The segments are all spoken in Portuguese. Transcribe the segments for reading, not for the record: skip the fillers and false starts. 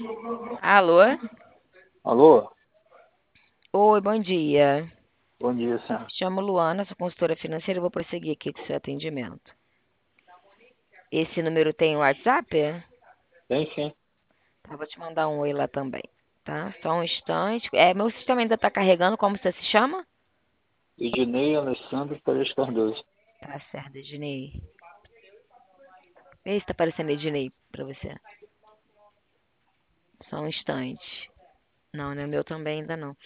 Alô? Alô? Oi, bom dia. Bom dia, senhor. Chamo Luana, sou consultora financeira e vou prosseguir aqui com o seu atendimento. Esse número tem WhatsApp? Tem sim. Tá, vou te mandar um oi lá também, tá? Só um instante. Meu sistema ainda tá carregando, como você se chama? Ednei Alessandro Pereira Cardoso. Tá certo, Ednei. Vê se tá aparecendo Ednei pra você. Só um instante. Não, não é meu também ainda não.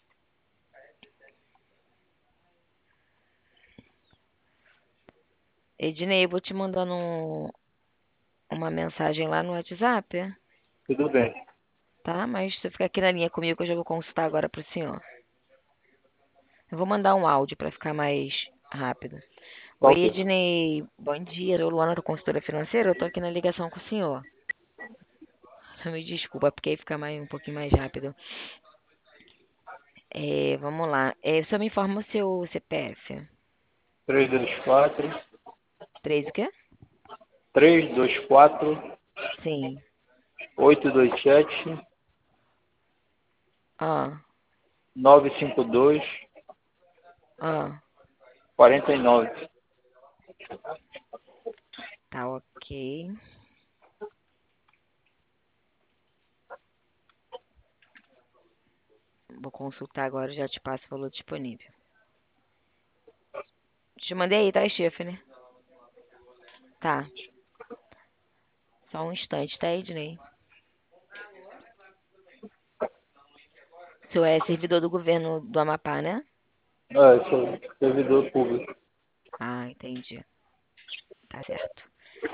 Ednei, eu vou te mandando uma mensagem lá no WhatsApp, Tudo bem. tá? Mas você fica aqui na linha comigo que eu já vou consultar agora pro senhor. Eu vou mandar um áudio para ficar mais rápido. Tá Oi, ok. Ednei. Bom dia. Eu, Luana, da consultora financeira. Eu tô aqui na ligação com o senhor. Só me desculpa, porque aí fica um pouquinho mais rápido. Vamos lá. Só me informa o seu CPF. 324 Três o quê? 324 Sim. 827 Ah, 952 ah. 49. Tá ok. Vou consultar agora e já te passo o valor disponível. Te mandei aí, tá, Stephanie? Tá. Só um instante, tá, Ednei? O senhor é servidor do governo do Amapá, né? Eu sou servidor público. Ah, entendi. Tá certo.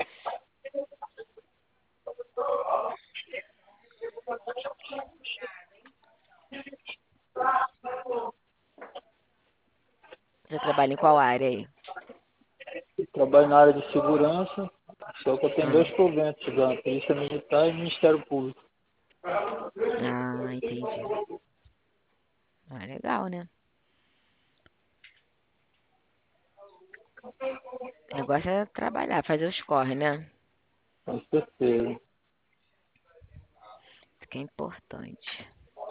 Você trabalha em qual área aí? Trabalho na área de segurança, só que eu tenho Ah, dois problemas, da Polícia Militar e Ministério Público. entendi. Ah, legal, né? O negócio é trabalhar, fazer os corre, né? Com certeza. Isso que é importante.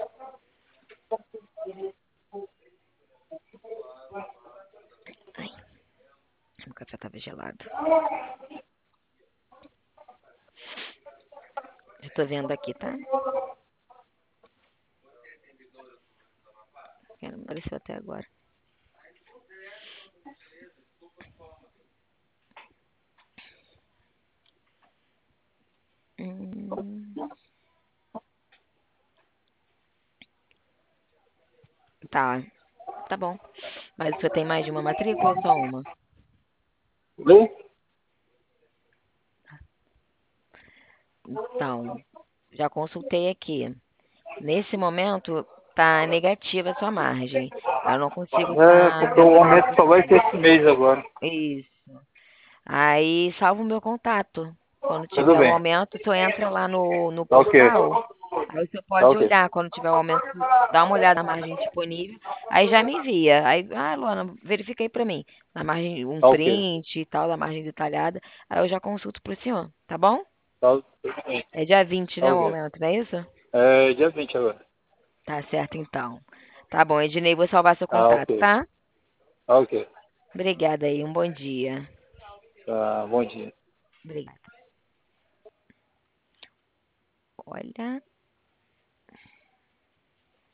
Ai, o café tava gelado. Já tô vendo aqui, tá? Porque não apareceu até agora. Hum, tá, tá bom. Mas você tem mais de uma matrícula ou só uma? Lê? Então, já consultei aqui. Nesse momento, tá negativa a sua margem. Eu não consigo É, estar porque vendo o nada aumento pro só vai ser senhor. esse mês agora. Isso. Aí, salva o meu contato. Quando Tudo tiver um bem. aumento, o senhor entra lá no Tá ok. portal. Aí você Tá pode ok. olhar quando tiver um aumento, dá uma olhada na margem disponível, aí já me envia. Aí, Luana, verifica aí pra mim, na margem, um Tá ok. print e tal, da margem detalhada, aí eu já consulto pro senhor, tá bom? Tá, tudo bem. É dia 20, Tá né, o ok. aumento, não é isso? É dia 20 agora. Tá certo, então. Tá bom, Ednei, vou salvar seu Tá contato, ok. tá? Tá ok. Obrigada aí, um bom dia. Tá, bom dia. Obrigada. Olha.